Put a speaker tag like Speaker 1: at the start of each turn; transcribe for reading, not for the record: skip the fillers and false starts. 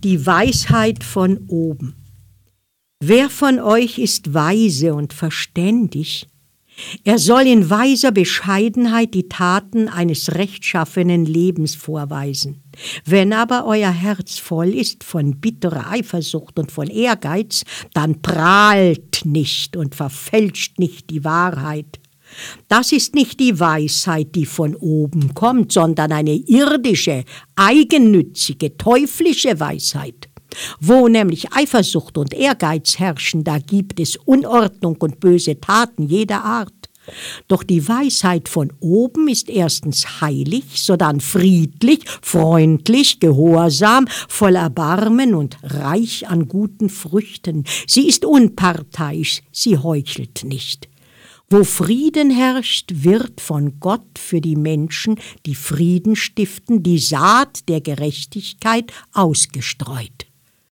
Speaker 1: Die Weisheit von oben. Wer von euch ist weise und verständig? Er soll in weiser Bescheidenheit die Taten eines rechtschaffenen Lebens vorweisen. Wenn aber euer Herz voll ist von bitterer Eifersucht und von Ehrgeiz, dann prahlt nicht und verfälscht nicht die Wahrheit. Das ist nicht die Weisheit, die von oben kommt, sondern eine irdische, eigennützige, teuflische Weisheit. Wo nämlich Eifersucht und Ehrgeiz herrschen, da gibt es Unordnung und böse Taten jeder Art. Doch die Weisheit von oben ist erstens heilig, sodann friedlich, freundlich, gehorsam, voll Erbarmen und reich an guten Früchten. Sie ist unparteiisch, sie heuchelt nicht. Wo Frieden herrscht, wird von Gott für die Menschen, die Frieden stiften, die Saat der Gerechtigkeit ausgestreut.